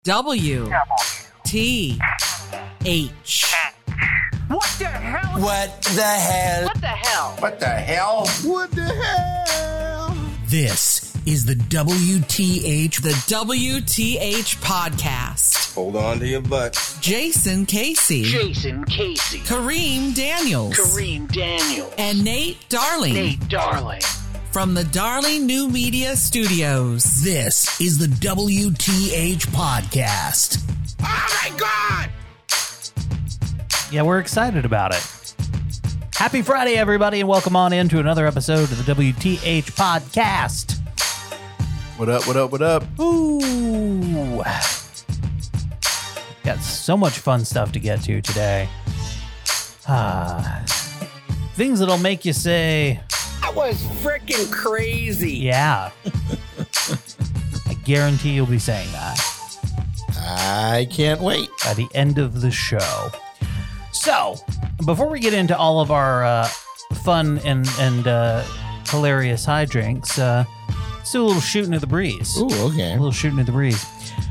WTH. What the hell? What the hell? What the hell? What the hell? What the hell? This is the WTH. The WTH podcast. Hold on to your butts. Jason Casey. Kareem Daniels. And Nate Darling. From the Darling New Media Studios. This is the WTH podcast. Oh my God! Yeah, we're excited about it. Happy Friday, everybody, and welcome on into another episode of the WTH podcast. What up, what up, what up? Ooh. Got so much fun stuff to get to today. Things that'll make you say, That was freaking crazy. yeah. I guarantee you'll be saying that I can't wait. by the end of the show. So, before we get into all of our fun and hilarious high drinks, let's do a little shooting of the breeze. Ooh, okay. A little shooting of the breeze.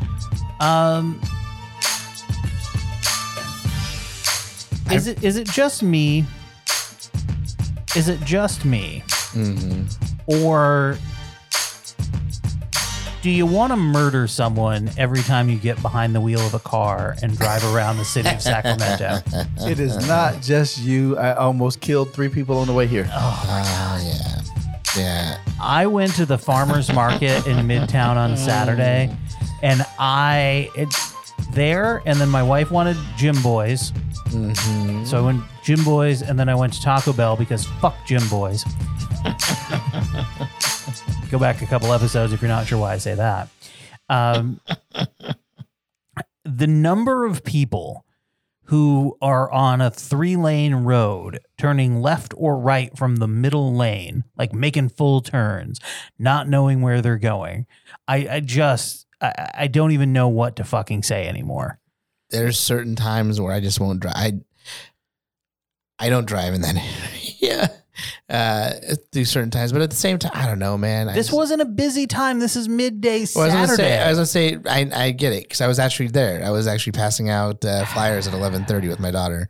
Is it just me? Is it just me? Or do you want to murder someone every time you get behind the wheel of a car and drive around the city of Sacramento? It is not just you. I almost killed 3 people on the way here. Yeah. Yeah. I went to the farmer's market in Midtown on Saturday, and and then my wife wanted Jim Boys. So I went Jim Boys, and then I went to Taco Bell because fuck Jim Boys. Go back a couple episodes if you're not sure why I say that. The number of people who are on a 3-lane road, turning left or right from the middle lane, like making full turns, not knowing where they're going. I don't even know what to fucking say anymore. There's certain times where I just won't drive. I don't drive in that area. Through certain times, but at the same time, I don't know, man. This wasn't a busy time. This is midday Saturday. I was gonna say, I get it because I was actually there. I was actually passing out flyers at 11:30 with my daughter.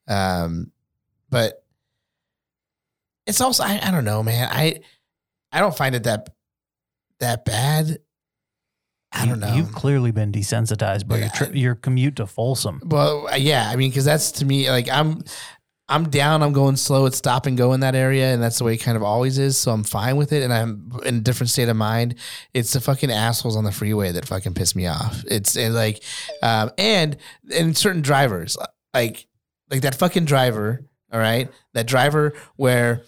But it's also, I don't know, man. I don't find it that bad. I don't know. You've clearly been desensitized by your commute to Folsom. Well, yeah, I mean, because that's to me like I'm down, I'm going slow, it's stop and go in that area, and that's the way it kind of always is, so I'm fine with it, and I'm in a different state of mind. It's the fucking assholes on the freeway that fucking piss me off. It's like, and certain drivers, like that fucking driver, all right? That driver where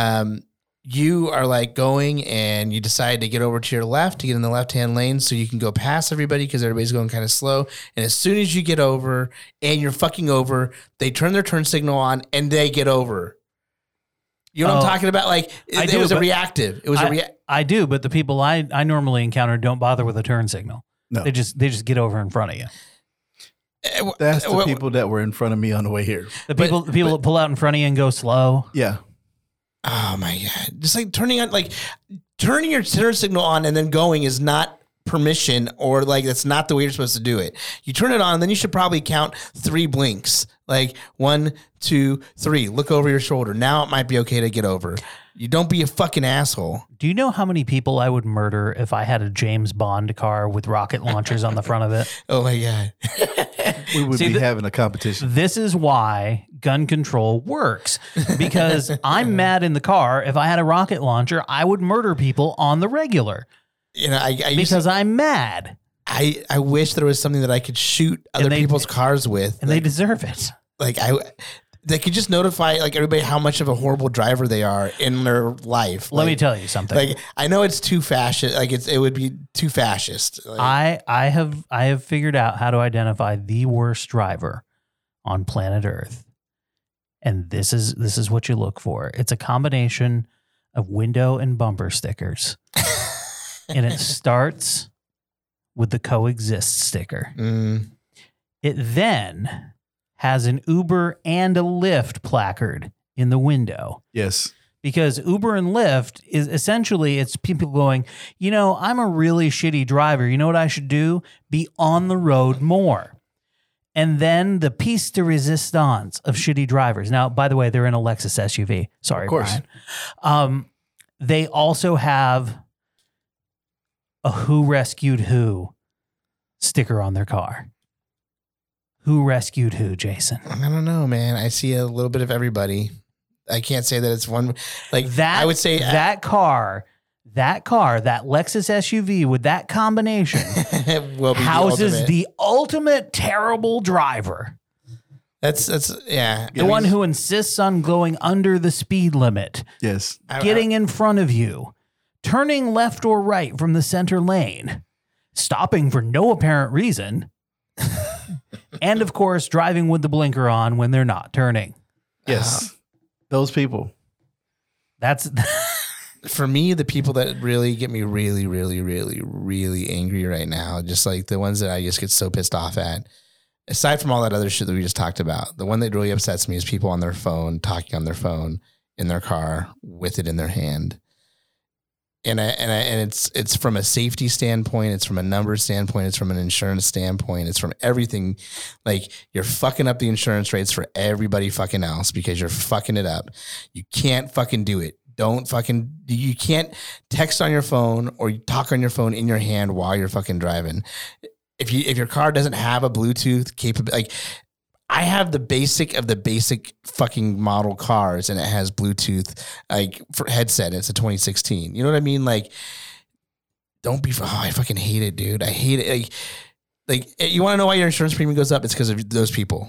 you are like going and you decide to get over to your left to get in the left-hand lane so you can go past everybody because everybody's going kind of slow. And as soon as you get over and you're fucking over, they turn their turn signal on and they get over. You know what I'm talking about? Like it was a reactive. It was I do, but the people I normally encounter don't bother with a turn signal. No. They just get over in front of you. That's the people that were in front of me on the way here. The people that pull out in front of you and go slow. Yeah. Oh my God. Just like turning your turn signal on and then going is not permission, or like that's not the way you're supposed to do it. You turn it on, and then you should probably count 3 blinks. Like 1, 2, 3. Look over your shoulder. Now it might be okay to get over. You don't be a fucking asshole. Do you know how many people I would murder if I had a James Bond car with rocket launchers on the front of it? Oh my God. We would be having a competition. This is why gun control works, because I'm mad in the car. If I had a rocket launcher, I would murder people on the regular. You know, I'm mad. I wish there was something that I could shoot other people's cars with, and they deserve it. Like they could just notify like everybody how much of a horrible driver they are in their life. Let me tell you something. Like I know it's too fascist. Like it would be too fascist. Like, I have figured out how to identify the worst driver on planet Earth, and this is what you look for. It's a combination of window and bumper stickers, and it starts with the coexist sticker. It then has an Uber and a Lyft placard in the window. Yes. Because Uber and Lyft is essentially, it's people going, you know, I'm a really shitty driver. You know what I should do? Be on the road more. And then the piece de resistance of shitty drivers. Now, by the way, they're in a Lexus SUV. Sorry, Of course. Brian. They also have a Who Rescued Who sticker on their car. Who rescued who, Jason? I don't know, man. I see a little bit of everybody. I can't say that it's one like That I would say that car, that Lexus SUV with that combination will be houses the ultimate terrible driver. ultimate. That's yeah. The one who insists on going under the speed limit, Yes. getting in front of you, turning left or right from the center lane, stopping for no apparent reason, and of course, driving with the blinker on when they're not turning. Yes. Those people. That's for me, the people that really get me really, really, really, really angry right now, just like the ones that I just get so pissed off at, aside from all that other shit that we just talked about, the one that really upsets me is people on their phone, talking on their phone in their car with it in their hand. And it's from a safety standpoint, it's from a number standpoint, it's from an insurance standpoint, it's from everything. Like, you're fucking up the insurance rates for everybody fucking else because you're fucking it up. You can't fucking do it. You can't text on your phone or talk on your phone in your hand while you're fucking driving. If your car doesn't have a Bluetooth capability, like, I have the basic of the basic fucking model cars, and it has Bluetooth like for headset. It's a 2016. You know what I mean? Like, don't be. Oh, I fucking hate it, dude. I hate it. Like you want to know why your insurance premium goes up? It's because of those people.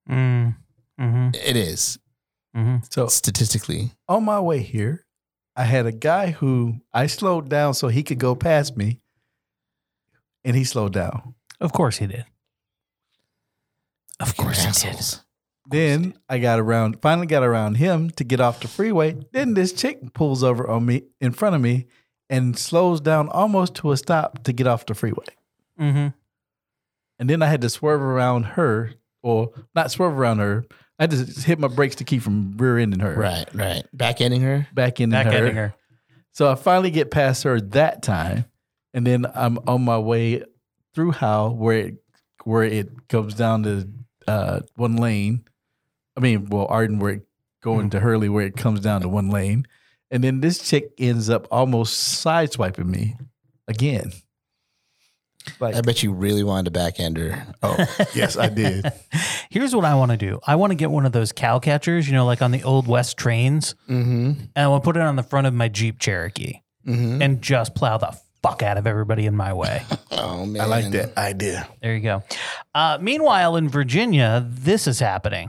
It is. So Statistically, on my way here, I had a guy who I slowed down so he could go past me, and he slowed down. of course he did. Of course he did. assholes. Then I finally got around him to get off the freeway. Then this chick pulls over on me in front of me and slows down almost to a stop to get off the freeway. Mm-hmm. And then I had to swerve around her, or not swerve around her. I had to hit my brakes to keep from rear-ending her. Right. Back-ending her. Back-ending her. So I finally get past her that time, and then I'm on my way through Howell where it comes down to one lane. I mean, well, Arden where it going to Hurley where it comes down to one lane. And then this chick ends up almost sideswiping me again. Like, I bet you really wanted to back-end her. oh, yes, I did. Here's what I want to do. I want to get one of those cow catchers, you know, like on the old West trains. Mm-hmm. And I want to put it on the front of my Jeep Cherokee and just plow the fuck out of everybody in my way. Oh, man. I like that idea. There you go. Meanwhile, in Virginia, this is happening.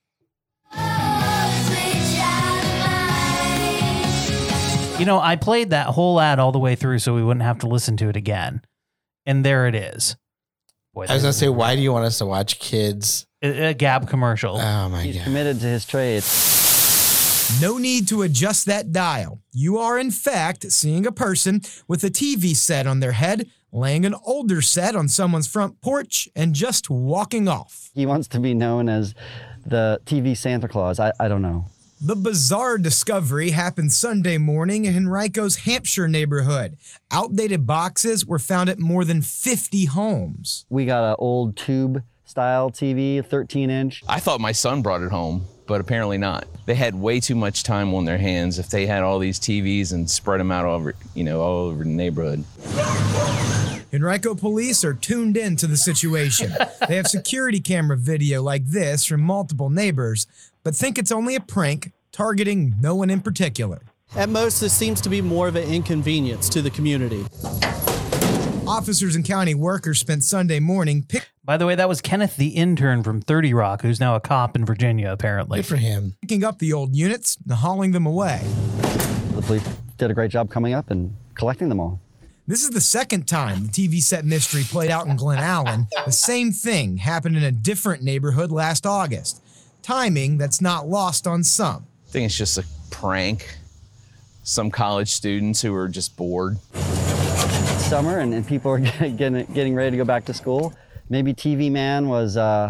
You know, I played that whole ad all the way through so we wouldn't have to listen to it again. And there it is. Boy, I was going to say, why do you want us to watch kids? a Gap commercial. Oh, my He's God. committed to his trade. No need to adjust that dial. You are, in fact, seeing a person with a TV set on their head, laying an older set on someone's front porch, and just walking off. He wants to be known as the TV Santa Claus. I don't know. The bizarre discovery happened Sunday morning in Henrico's Hampshire neighborhood. Outdated boxes were found at more than 50 homes. We got an old tube style TV, 13-inch. I thought my son brought it home, but apparently not. They had way too much time on their hands if they had all these TVs and spread them out all over the neighborhood. Henrico police are tuned in to the situation. They have security camera video like this from multiple neighbors, but think it's only a prank targeting no one in particular. At most, this seems to be more of an inconvenience to the community. Officers and county workers spent Sunday morning By the way, that was Kenneth the intern from 30 Rock, who's now a cop in Virginia, apparently. Good for him. picking up the old units and hauling them away. The police did a great job coming up and collecting them all. This is the second time the TV set mystery played out in Glen Allen. The same thing happened in a different neighborhood last August. Timing that's not lost on some. I think it's just a prank. Some college students who are just bored. It's summer and people are getting ready to go back to school. Maybe TV Man was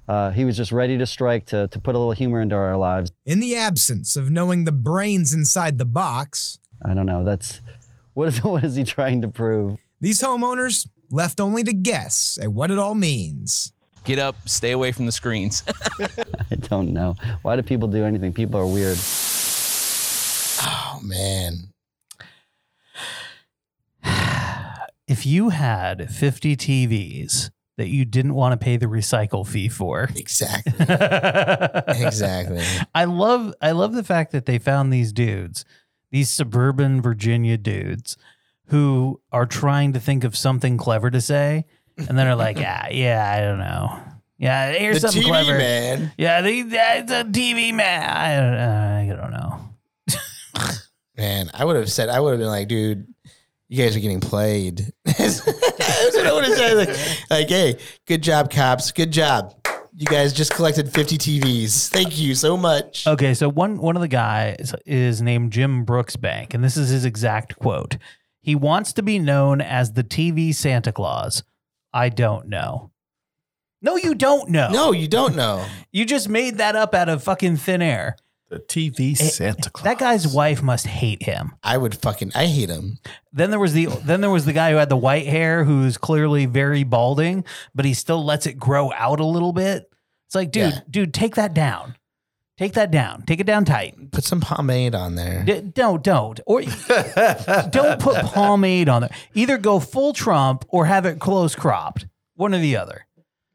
He was just ready to strike to put a little humor into our lives. In the absence of knowing the brains inside the box, I don't know. What is he trying to prove? These homeowners left only to guess at what it all means. Get up, stay away from the screens. I don't know. Why do people do anything? People are weird. Oh, man. If you had 50 TVs that you didn't want to pay the recycle fee for. Exactly. Exactly. I love the fact that they found these dudes, these suburban Virginia dudes who are trying to think of something clever to say. And then are like, yeah, I don't know. Yeah, here's the something TV clever. Man. Yeah, it's a TV man. I don't know. Man, I would have been like, dude, you guys are getting played. That's what I would have said. Like, hey, good job, cops. Good job. You guys just collected 50 TVs. Thank you so much. Okay, so one of the guys is named Jim Brooksbank, and this is his exact quote. He wants to be known as the TV Santa Claus. I don't know. No, you don't know. No, you don't know. You just made that up out of fucking thin air. The TV Santa Claus. That guy's wife must hate him. I hate him. Then there was the guy who had the white hair who's clearly very balding, but he still lets it grow out a little bit. It's like, dude, take that down. Take that down. Take it down tight. Put some pomade on there. Don't. Or don't put pomade on there. Either go full Trump or have it close cropped. One or the other.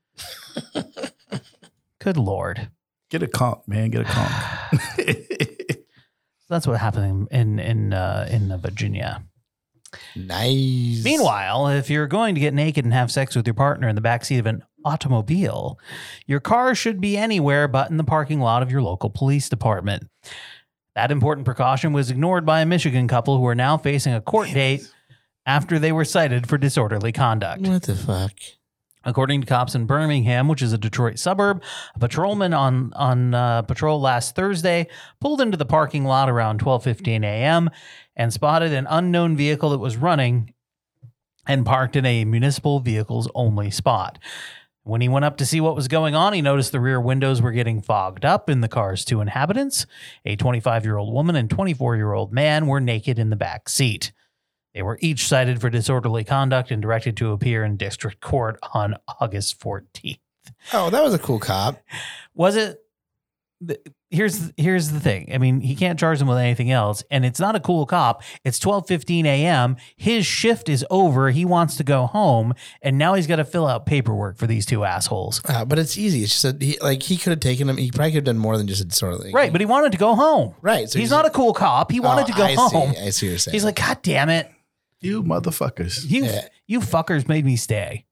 Good Lord. Get a conch, man. Get a conch. That's what happened in Virginia. Nice. Meanwhile, if you're going to get naked and have sex with your partner in the backseat of an automobile, your car should be anywhere but in the parking lot of your local police department. That important precaution was ignored by a Michigan couple who are now facing a court date after they were cited for disorderly conduct. What the fuck? According to cops in Birmingham, which is a Detroit suburb, a patrolman on patrol last Thursday pulled into the parking lot around 12:15 a.m. and spotted an unknown vehicle that was running and parked in a municipal vehicles only spot. When he went up to see what was going on, he noticed the rear windows were getting fogged up in the car's two inhabitants. A 25-year-old woman and 24-year-old man were naked in the back seat. They were each cited for disorderly conduct and directed to appear in district court on August 14th. Oh, that was a cool cop. Was it? Here's the thing. I mean, he can't charge them with anything else, and it's not a cool cop. It's 12:15 a.m. His shift is over. He wants to go home, and now he's got to fill out paperwork for these two assholes. But it's easy. It's just he could have taken him. He probably could have done more than just a disorderly. Right, but he wanted to go home. Right. So he's not a cool cop. He wanted to go home. I see what you're saying. He's like, God damn it. You motherfuckers. You fuckers made me stay.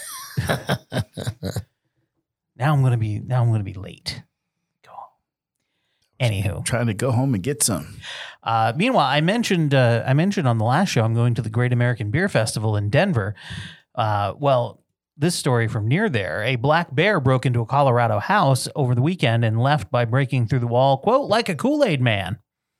Now I'm gonna be late. Go home. Anywho, trying to go home and get some. Meanwhile, I mentioned on the last show I'm going to the Great American Beer Festival in Denver. Well, this story from near there: a black bear broke into a Colorado house over the weekend and left by breaking through the wall, quote, like a Kool-Aid man.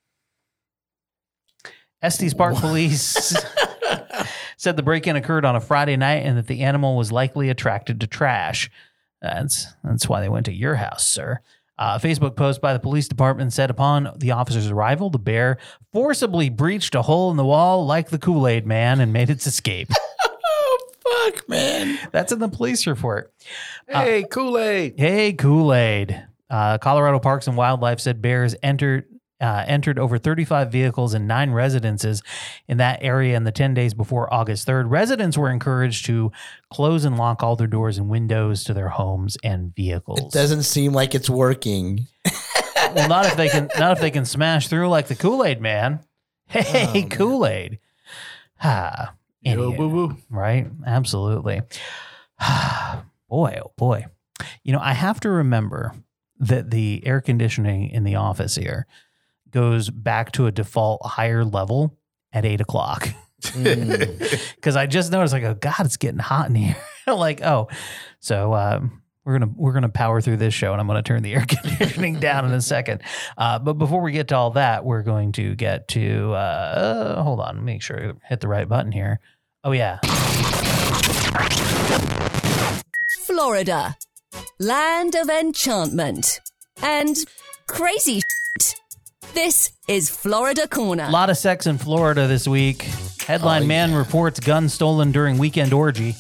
Estes Park Police said the break-in occurred on a Friday night and that the animal was likely attracted to trash. That's why they went to your house, sir. A Facebook post by the police department said upon the officer's arrival, the bear forcibly breached a hole in the wall like the Kool-Aid man and made its escape. Oh, fuck, man. That's in the police report. Hey, Kool-Aid. Hey, Kool-Aid. Colorado Parks and Wildlife said bears entered over 35 vehicles and 9 residences in that area in the 10 days before August 3rd. Residents were encouraged to close and lock all their doors and windows to their homes and vehicles. It doesn't seem like it's working. Well, not if they can smash through like the Kool-Aid man. Hey, Kool-Aid. Yo, boo-boo. Right? Absolutely. Boy, oh boy. You know, I have to remember that the air conditioning in the office here goes back to a default higher level at 8 o'clock. Because I just noticed, like, oh God, it's getting hot in here. Like, oh, so we're gonna power through this show, and I'm gonna turn the air conditioning down in a second. But before we get to all that, we're going to get to hold on, make sure I hit the right button here. Oh yeah, Florida. land of enchantment, and crazy shit. This is Florida Corner. A lot of sex in Florida this week. Headline: Man reports gun stolen during weekend orgy.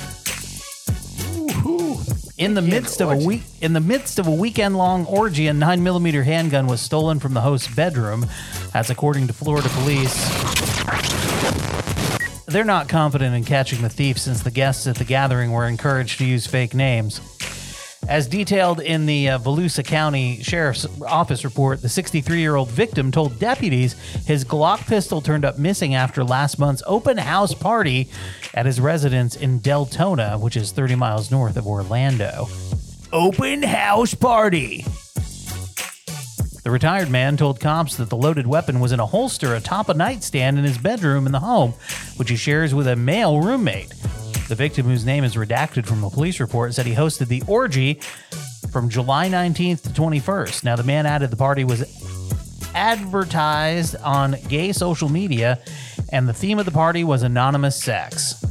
In the midst of a weekend-long orgy, a 9mm handgun was stolen from the host's bedroom. That's according to Florida police. They're not confident in catching the thief since the guests at the gathering were encouraged to use fake names. As detailed in the Volusia County Sheriff's Office report, the 63-year-old victim told deputies his Glock pistol turned up missing after last month's open house party at his residence in Deltona, which is 30 miles north of Orlando. Open house party! The retired man told cops that the loaded weapon was in a holster atop a nightstand in his bedroom in the home, which he shares with a male roommate. The victim, whose name is redacted from a police report, said he hosted the orgy from July 19th to 21st. Now, the man added the party was advertised on gay social media, and the theme of the party was anonymous sex.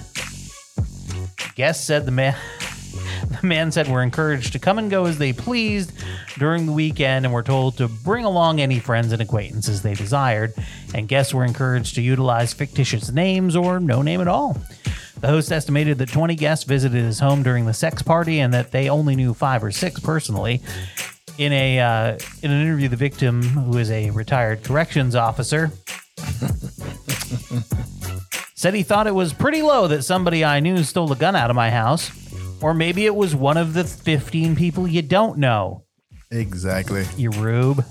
Guests said the man said we're encouraged to come and go as they pleased during the weekend, and were told to bring along any friends and acquaintances they desired, and guests were encouraged to utilize fictitious names or no name at all. The host estimated that 20 guests visited his home during the sex party and that they only knew 5 or 6 personally. In an interview, the victim, who is a retired corrections officer, said he thought it was pretty low that somebody I knew stole a gun out of my house, or maybe it was one of the 15 people you don't know. Exactly. You rube.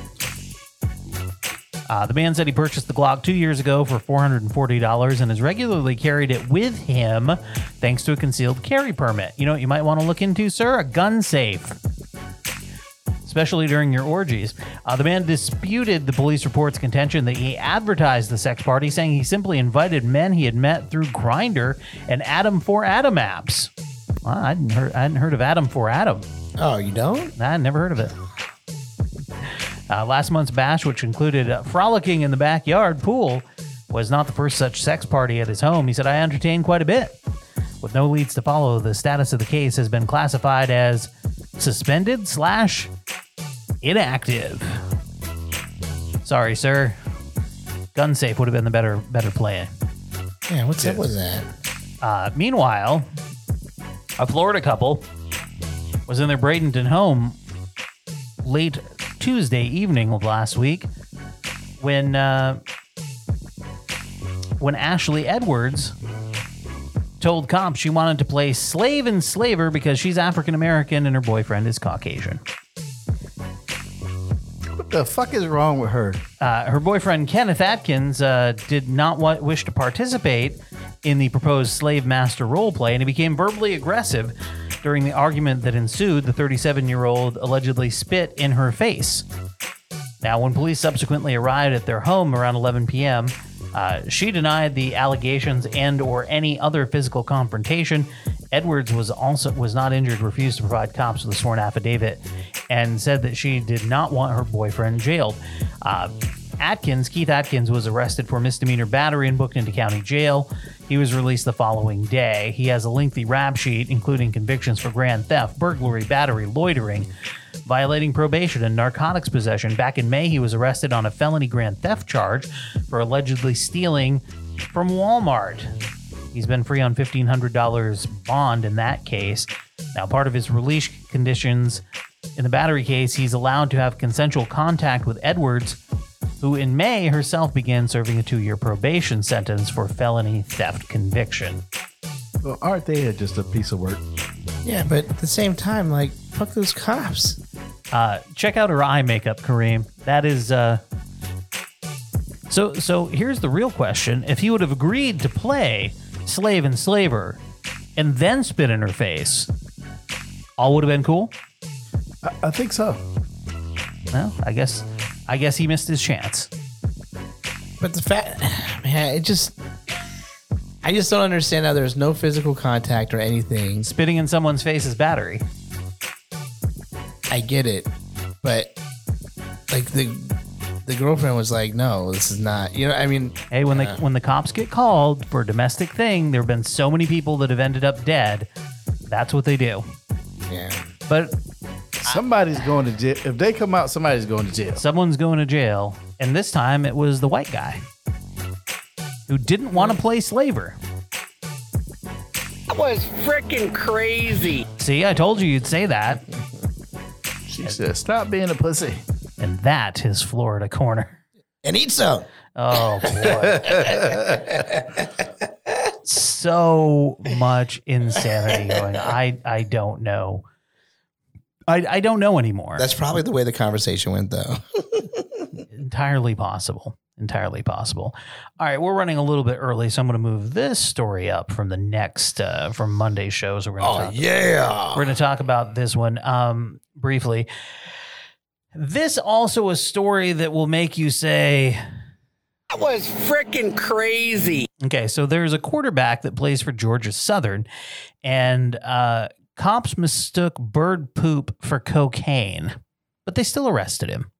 The man said he purchased the Glock 2 years ago for $440 and has regularly carried it with him thanks to a concealed carry permit. You know what you might want to look into, sir? A gun safe, especially during your orgies. The man disputed the police report's contention that he advertised the sex party, saying he simply invited men he had met through Grindr and Adam for Adam apps. Well, I hadn't heard of Adam for Adam. Oh, you don't? I never heard of it. Last month's bash, which included frolicking in the backyard pool, was not the first such sex party at his home. He said, I entertained quite a bit. With no leads to follow, the status of the case has been classified as suspended/inactive. Sorry, sir. Gun safe would have been the better play. Yeah, what's up with that? Meanwhile, a Florida couple was in their Bradenton home late Tuesday evening of last week when Ashley Edwards told cops she wanted to play slave and slaver because she's African American and her boyfriend is Caucasian. What the fuck is wrong with her? Her boyfriend, Kenneth Atkins, did not wish to participate in the proposed slave master role play, and he became verbally aggressive during the argument that ensued. The 37-year-old allegedly spit in her face. Now, when police subsequently arrived at their home around 11 p.m., she denied the allegations and or any other physical confrontation. Edwards was not injured, refused to provide cops with a sworn affidavit, and said that she did not want her boyfriend jailed. Keith Atkins, was arrested for misdemeanor battery and booked into county jail. He was released the following day. He has a lengthy rap sheet, including convictions for grand theft, burglary, battery, loitering, violating probation, and narcotics possession. Back in May, he was arrested on a felony grand theft charge for allegedly stealing from Walmart. He's been free on $1,500 bond in that case. Now, part of his release conditions in the battery case, he's allowed to have consensual contact with Edwards, who in May herself began serving a 2-year probation sentence for felony theft conviction. Well, aren't they just a piece of work? Yeah, but at the same time, like, fuck those cops. Check out her eye makeup, Kareem. That is, So here's the real question. If he would have agreed to play slave and slaver and then spit in her face, all would have been cool? I think so. Well, I guess he missed his chance. But the fact, man, I just don't understand how there's no physical contact or anything. Spitting in someone's face is battery. I get it, but like the girlfriend was like, no, this is not. You know, I mean, hey, when the cops get called for a domestic thing, there have been so many people that have ended up dead. That's what they do. Yeah. But somebody's going to jail. If they come out, somebody's going to jail. Someone's going to jail. And this time it was the white guy who didn't want to play slaver. That was freaking crazy. See, I told you you'd say that. She said, stop being a pussy. And that is Florida Corner. And eat some. Oh, boy. So much insanity going on. I don't know. I don't know anymore. That's probably the way the conversation went, though. Entirely possible. Entirely possible. All right, we're running a little bit early, so I'm going to move this story up from the next, from Monday's show. So we're going to we're going to talk about this one briefly. This also a story that will make you say, that was freaking crazy. Okay, so there's a quarterback that plays for Georgia Southern, and cops mistook bird poop for cocaine, but they still arrested him.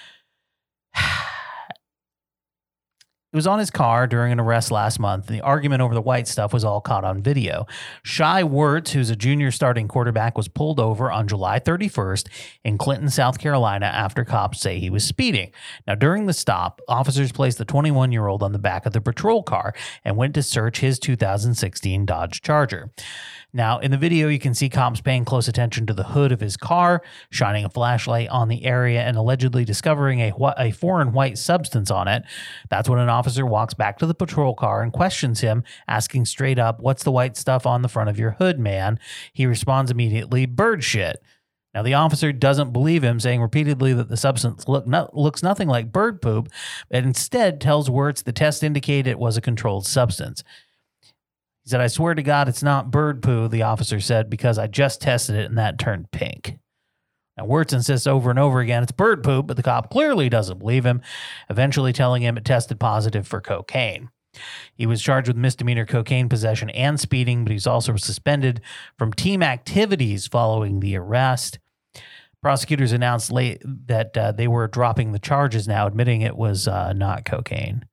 It was on his car during an arrest last month, and the argument over the white stuff was all caught on video. Shai Werts, who's a junior starting quarterback, was pulled over on July 31st in Clinton, South Carolina, after cops say he was speeding. Now, during the stop, officers placed the 21-year-old on the back of the patrol car and went to search his 2016 Dodge Charger. Now, in the video, you can see cops paying close attention to the hood of his car, shining a flashlight on the area, and allegedly discovering a foreign white substance on it. That's when an officer walks back to the patrol car and questions him, asking straight up, "What's the white stuff on the front of your hood, man?" He responds immediately, "Bird shit." Now, the officer doesn't believe him, saying repeatedly that the substance looks nothing like bird poop, but instead tells Werts the test indicated it was a controlled substance. He said, "I swear to God, it's not bird poo," the officer said, "because I just tested it and that turned pink." Now, Werts insists over and over again it's bird poop, but the cop clearly doesn't believe him, eventually telling him it tested positive for cocaine. He was charged with misdemeanor cocaine possession and speeding, but he's also suspended from team activities following the arrest. Prosecutors announced late that they were dropping the charges now, admitting it was not cocaine.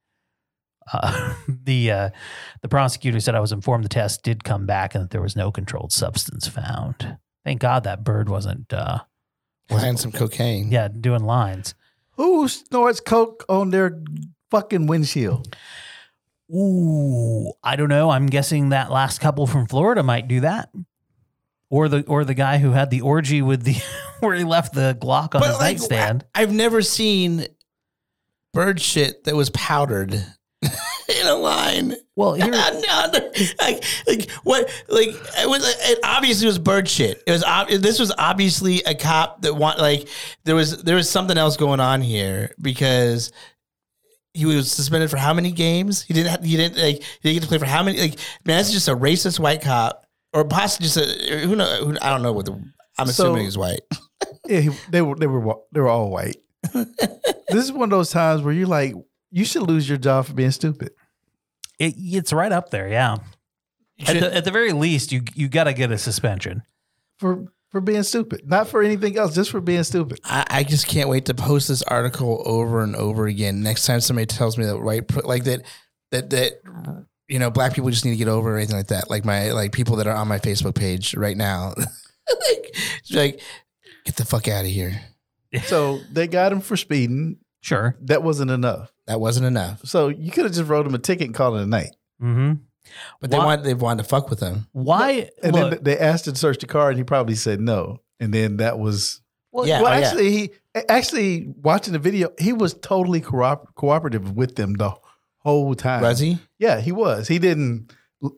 The prosecutor said, "I was informed the test did come back and that there was no controlled substance found." Thank God that bird wasn't Line some cocaine. Yeah, doing lines. Who snorts coke on their fucking windshield? Ooh, I don't know. I'm guessing that last couple from Florida might do that. Or the guy who had the orgy with the where he left the Glock on his nightstand. I've never seen bird shit that was powdered in a line. Well, here, it obviously was bird shit. It was this was obviously a cop that there was something else going on here, because he was suspended for how many games? He didn't get to play for how many? Man, that's just a racist white cop, or possibly just I don't know I'm assuming he's white. Yeah, they were all white. This is one of those times where you're like, you should lose your job for being stupid. It's right up there, yeah. At the very least, you got to get a suspension for being stupid, not for anything else, just for being stupid. I just can't wait to post this article over and over again. Next time somebody tells me that that black people just need to get over or anything like that, like people that are on my Facebook page right now, like get the fuck out of here. So they got him for speeding. Sure, that wasn't enough. So you could have just wrote him a ticket and called it a night. Mm-hmm. But they wanted to fuck with him. Why? And then they asked him to search the car, and he probably said no. And then that was actually watching the video, he was totally cooperative with them the whole time. Was he? Yeah, he was. He didn't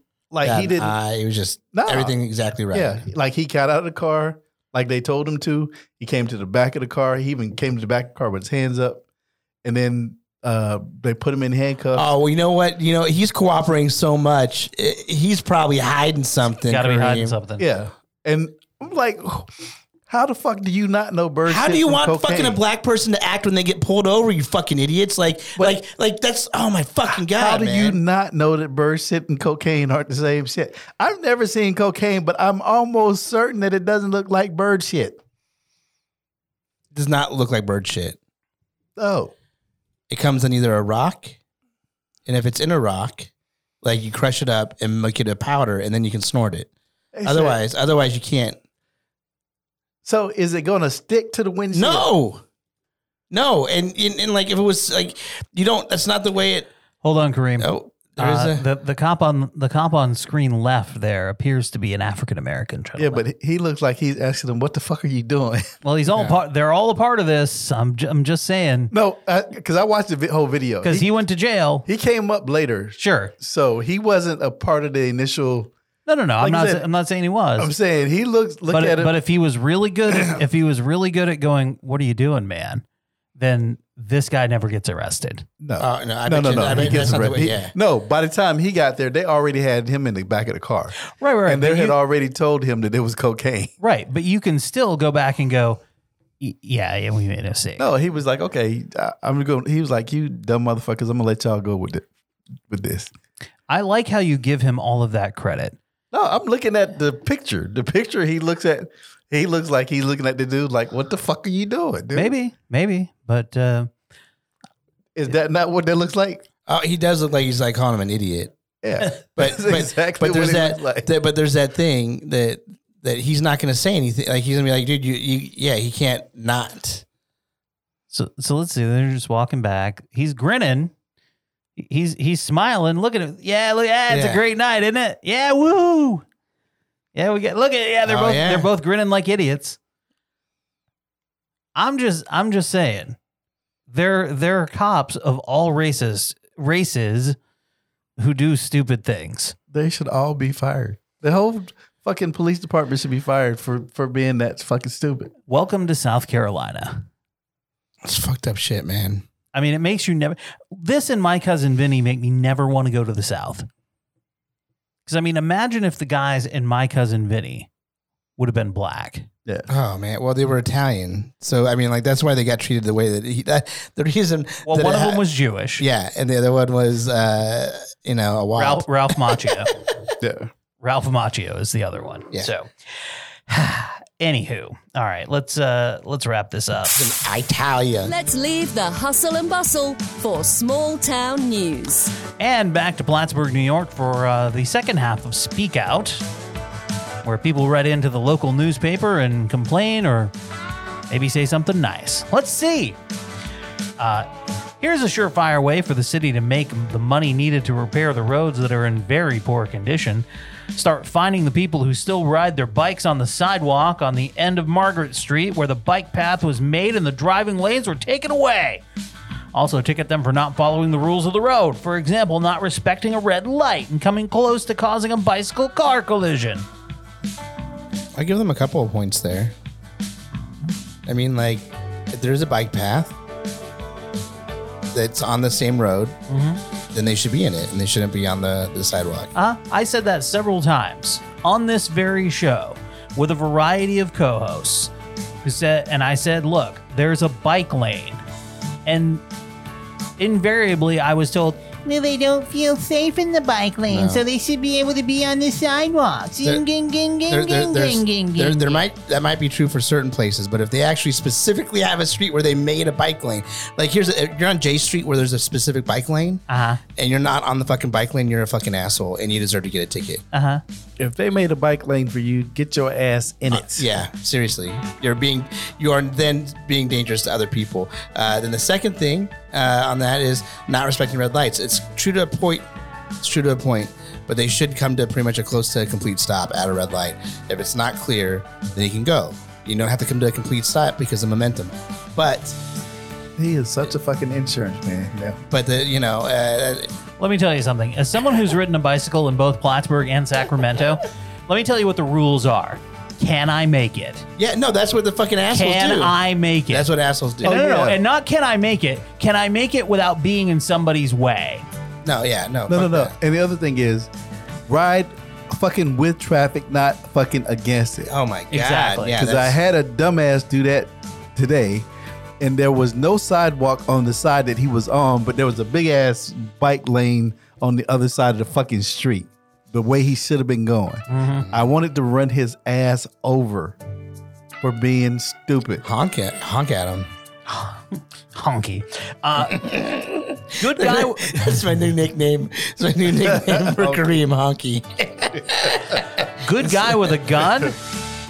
he was just everything exactly right. Yeah, like he got out of the car like they told him to. He came to the back of the car. He even came to the back of the car with his hands up. And then they put him in handcuffs. Oh, well, you know what? He's cooperating so much. He's probably hiding something. Got to be hiding something. Yeah. And I'm like, how the fuck do you not know bird How shit do you from want cocaine? fucking a black person to act when they get pulled over, you fucking idiots? Like that's, oh my fucking God, How do man. you not know that bird shit and cocaine aren't the same shit? I've never seen cocaine, but I'm almost certain that it doesn't look like bird shit. It does not look like bird shit. Oh. It comes in either a rock, and if it's in a rock, like you crush it up and make it a powder, and then you can snort it. Otherwise you can't. So is it going to stick to the windshield? No. And like if it was like you don't. That's not the way it. Hold on, Kareem. Oh, there is the cop on screen left there appears to be an African American gentleman. Yeah, but he looks like he's asking them, "What the fuck are you doing?" Well, he's all part. They're all a part of this. I'm just saying. No, because I watched the whole video. Because he went to jail. He came up later. Sure. So he wasn't a part of the initial. No. Like I'm not saying he was. I'm saying he look at it. But if he was really good, at going, what are you doing, man? Then this guy never gets arrested. No. He gets arrested. No, by the time he got there, they already had him in the back of the car. Right. And they had already told him that it was cocaine. Right, but you can still go back and go, yeah, we made a mistake. No, he was like, okay, I'm going. He was like, you dumb motherfuckers, I'm gonna let y'all go with this. I like how you give him all of that credit. No, I'm looking at the picture. The picture he looks at. He looks like he's looking at the dude like, what the fuck are you doing, dude? Maybe. But is that not what that looks like? He does look like he's like calling him an idiot. Yeah. But there's that but there's that thing that he's not going to say anything. Like he's going to be like, dude, he can't not. So let's see. They're just walking back. He's grinning. He's smiling. Look at him. Yeah, it's a great night, isn't it? Yeah, woo. Yeah, they're both grinning like idiots. I'm just saying, there are cops of all races who do stupid things. They should all be fired. The whole fucking police department should be fired for being that fucking stupid. Welcome to South Carolina. It's fucked up shit, man. I mean, it makes you never. This and My Cousin Vinny make me never want to go to the South. Because, I mean, imagine if the guys in My Cousin Vinny would have been black. Yeah. Oh, man. Well, they were Italian. So, I mean, like, that's why they got treated the way that the reason. Well, one of them was Jewish. Yeah. And the other one was, a wild. Ralph Macchio. Yeah. Ralph Macchio is the other one. Yeah. So, anywho, all right, let's wrap this up. Italia. Let's leave the hustle and bustle for small town news. And back to Plattsburgh, New York for the second half of Speak Out, where people write into the local newspaper and complain or maybe say something nice. Let's see. Here's a surefire way for the city to make the money needed to repair the roads that are in very poor condition. Start finding the people who still ride their bikes on the sidewalk on the end of Margaret Street where the bike path was made and the driving lanes were taken away. Also, ticket them for not following the rules of the road. For example, not respecting a red light and coming close to causing a bicycle car collision. I give them a couple of points there. I mean, like, if there's a bike path that's on the same road, then they should be in it and they shouldn't be on the sidewalk. I said that several times on this very show with a variety of co-hosts I said, look, there's a bike lane. And invariably I was told, well, they don't feel safe in the bike lane, so they should be able to be on the sidewalks. That might be true for certain places, but if they actually specifically have a street where they made a bike lane, like you're on J Street where there's a specific bike lane, and you're not on the fucking bike lane, you're a fucking asshole, and you deserve to get a ticket. If they made a bike lane for you, get your ass in it. Yeah, seriously, you are then being dangerous to other people. Then the second thing on that is not respecting red lights. It's true to a point. But they should come to pretty much a close to a complete stop at a red light. If it's not clear, then you can go. You don't have to come to a complete stop because of momentum. But he is such a fucking insurance man. Yeah. But let me tell you something. As someone who's ridden a bicycle in both Plattsburgh and Sacramento, let me tell you what the rules are. Can I make it? Yeah, no, that's what the fucking assholes do. Can I make it? That's what assholes do. No. And not can I make it. Can I make it without being in somebody's way? No. No. And the other thing is, ride fucking with traffic, not fucking against it. Oh my God. Exactly. Because I had a dumbass do that today, and there was no sidewalk on the side that he was on, but there was a big ass bike lane on the other side of the fucking street, the way he should have been going. I wanted to run his ass over for being stupid. Honk at him. Honky. Good guy. That's my new nickname. It's my new nickname for Kareem, Honky. Good guy with a gun